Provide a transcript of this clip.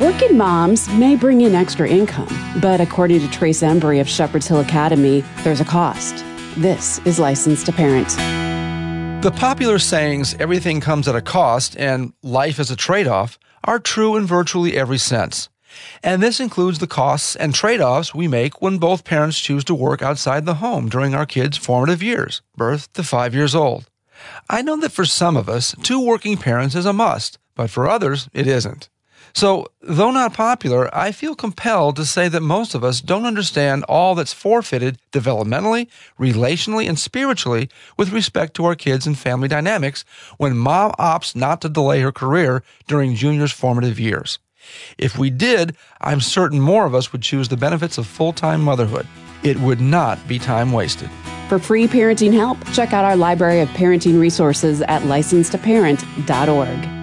Working moms may bring in extra income, but according to Trace Embry of Shepherd's Hill Academy, there's a cost. This is Licensed to Parent. The popular sayings, everything comes at a cost and life is a trade-off, are true in virtually every sense. And this includes the costs and trade-offs we make when both parents choose to work outside the home during our kids' formative years, birth to 5 years old. I know that for some of us, 2 working parents is a must, but for others, it isn't. So, though not popular, I feel compelled to say that most of us don't understand all that's forfeited developmentally, relationally, and spiritually with respect to our kids and family dynamics when mom opts not to delay her career during Junior's formative years. If we did, I'm certain more of us would choose the benefits of full-time motherhood. It would not be time wasted. For free parenting help, check out our library of parenting resources at licensedtoparent.org.